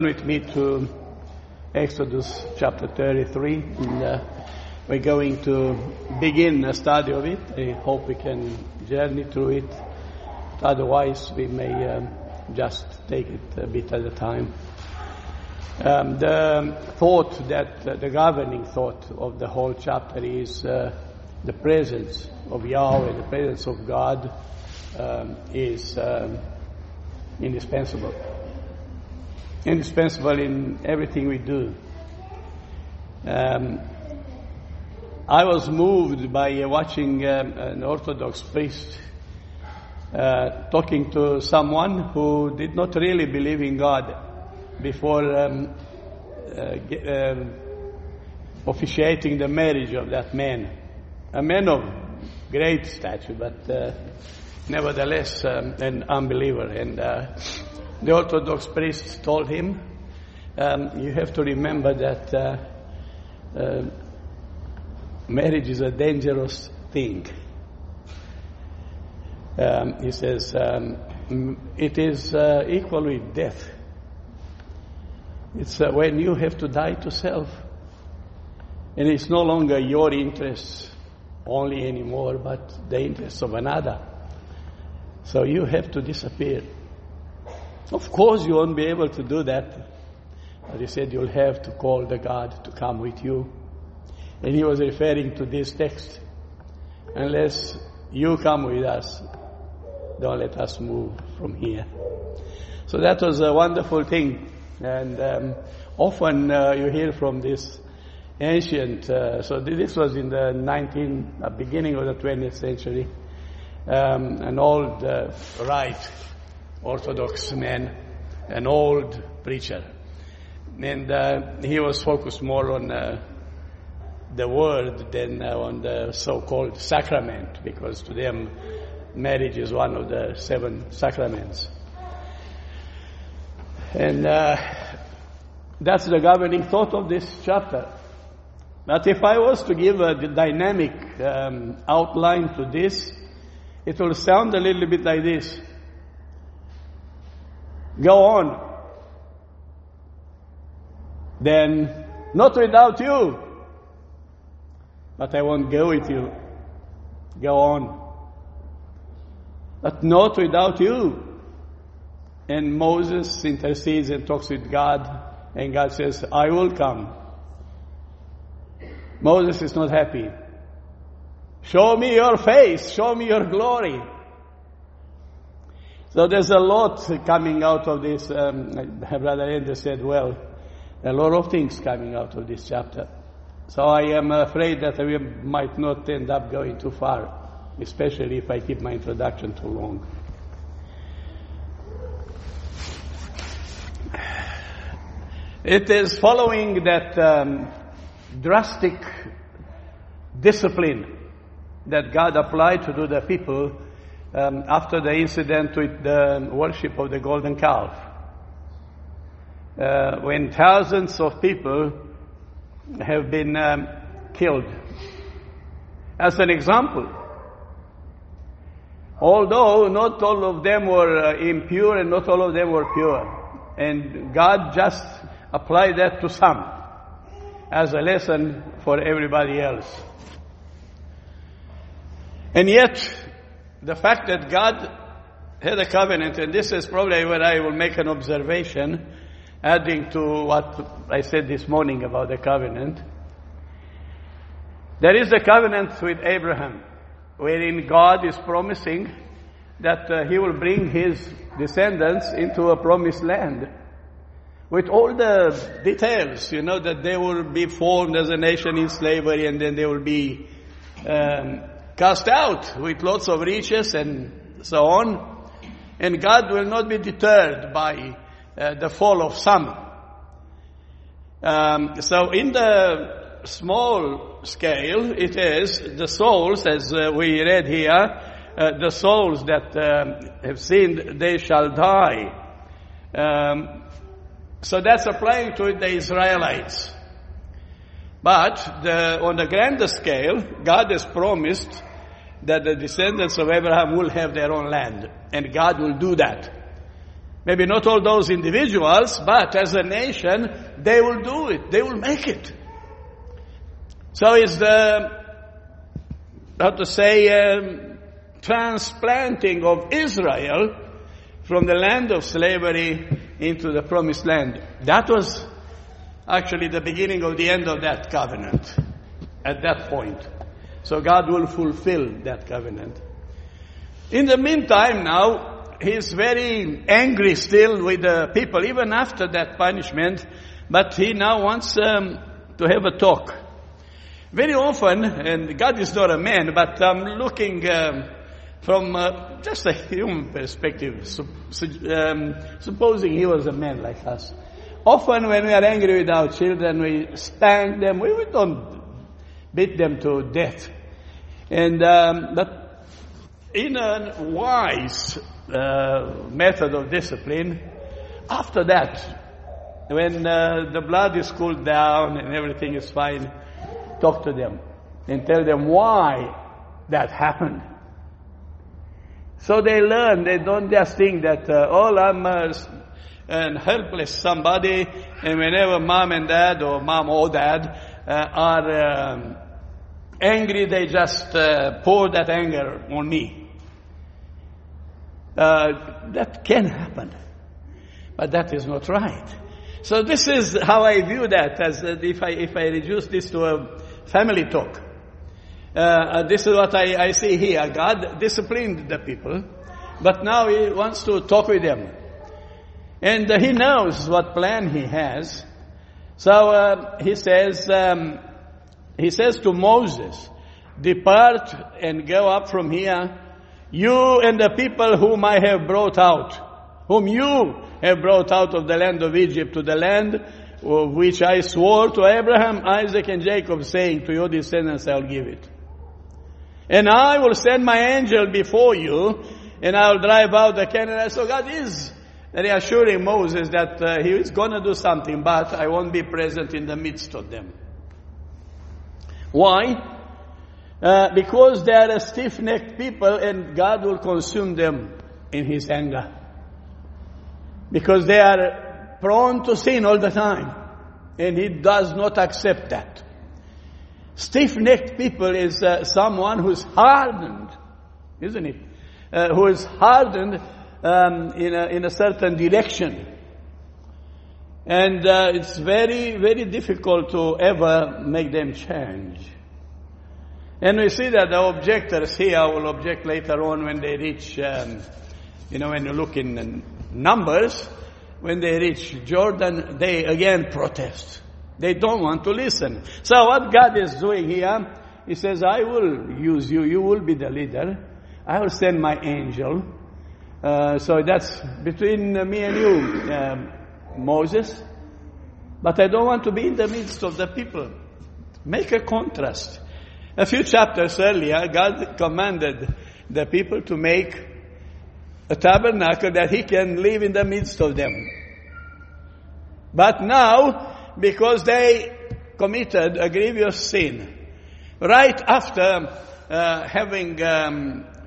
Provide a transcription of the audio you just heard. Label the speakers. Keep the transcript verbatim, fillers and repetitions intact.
Speaker 1: With me to Exodus chapter thirty-three, and uh, we're going to begin a study of it. I hope we can journey through it. Otherwise, we may um, just take it a bit at a time. Um, the thought that uh, the governing thought of the whole chapter is uh, the presence of Yahweh, the presence of God um, is um, indispensable. Indispensable in everything we do. Um, I was moved by uh, watching um, an Orthodox priest uh, talking to someone who did not really believe in God before um, uh, ge- um, officiating the marriage of that man. A man of great stature, but uh, nevertheless um, an unbeliever. And uh, The Orthodox priest told him, um, you have to remember that uh, uh, marriage is a dangerous thing. Um, he says, um, it is uh, equal with death. It's uh, when you have to die to self. And it's no longer your interests only anymore, but the interests of another. So you have to disappear. Of course you won't be able to do that. But he said you'll have to call the God to come with you. And he was referring to this text. Unless you come with us, don't let us move from here. So that was a wonderful thing. And um, often uh, you hear from this ancient, uh, so this was in the nineteenth, uh, beginning of the twentieth century, um, an old uh, right Orthodox man, an old preacher. And uh, he was focused more on uh, the word than uh, on the so-called sacrament, because to them marriage is one of the seven sacraments. And uh, that's the governing thought of this chapter. But if I was to give a dynamic um, outline to this, it will sound a little bit like this. Go on. Then, not without you. But I won't go with you. Go on. But not without you. And Moses intercedes and talks with God. And God says, I will come. Moses is not happy. Show me your face. Show me your glory. So there's a lot coming out of this. Um, Brother Andrew said, well, a lot of things coming out of this chapter. So I am afraid that we might not end up going too far, especially if I keep my introduction too long. It is following that um, drastic discipline that God applied to do the people Um, after the incident with the worship of the golden calf. Uh, when thousands of people have been um, killed. As an example, although not all of them were uh, impure and not all of them were pure, and God just applied that to some as a lesson for everybody else. And yet, the fact that God had a covenant, and this is probably where I will make an observation, adding to what I said this morning about the covenant. There is a covenant with Abraham, wherein God is promising that uh, he will bring his descendants into a promised land. With all the details, you know, that they will be formed as a nation in slavery, and then they will be um, cast out with lots of riches and so on. And God will not be deterred by uh, the fall of some. Um, so in the small scale, it is the souls, as uh, we read here, uh, the souls that um, have sinned, they shall die. Um, so that's applying to the Israelites. But the, on the grander scale, God has promised that the descendants of Abraham will have their own land. And God will do that. Maybe not all those individuals, but as a nation, they will do it. They will make it. So it's the, how to say, um, transplanting of Israel from the land of slavery into the promised land. That was actually the beginning of the end of that covenant at that point. So God will fulfill that covenant. In the meantime now, he's very angry still with the people, even after that punishment, but he now wants um, to have a talk. Very often, and God is not a man, but I'm looking um, from uh, just a human perspective, su- su- um, supposing he was a man like us. Often when we are angry with our children, we spank them, we, we don't beat them to death. And um, but in a wise uh, method of discipline, after that, when uh, the blood is cooled down and everything is fine, talk to them and tell them why that happened. So they learn. They don't just think that, uh, oh, I'm uh, a helpless somebody, and whenever mom and dad or mom or dad uh, are um, angry, they just uh, pour that anger on me. Uh, that can happen, but that is not right. So this is how I view that, as uh, if I if I reduce this to a family talk. Uh, this is what I, I see here. God disciplined the people, but now He wants to talk with them. And uh, He knows what plan He has. So uh, He says, um, He says to Moses, depart and go up from here, you and the people whom I have brought out, whom you have brought out of the land of Egypt to the land of which I swore to Abraham, Isaac, and Jacob, saying, to your descendants I'll give it. And I will send my angel before you, and I'll drive out the Canaanites. So God is reassuring Moses that uh, He is going to do something, but I won't be present in the midst of them. Why? Uh, because they are a stiff-necked people, and God will consume them in His anger. Because they are prone to sin all the time, and He does not accept that. Stiff-necked people is uh, someone who's hardened, isn't it? Uh, who is hardened um, in a, in a certain direction. And uh, it's very, very difficult to ever make them change. And we see that the objectors here will object later on when they reach, um, you know, when you look in Numbers, when they reach Jordan, they again protest. They don't want to listen. So what God is doing here, He says, I will use you. You will be the leader. I will send my angel. Uh, so that's between me and you, um, Moses. But I don't want to be in the midst of the people. Make a contrast. A few chapters earlier, God commanded the people to make a tabernacle that He can live in the midst of them. But now, because they committed a grievous sin, right after uh, having um,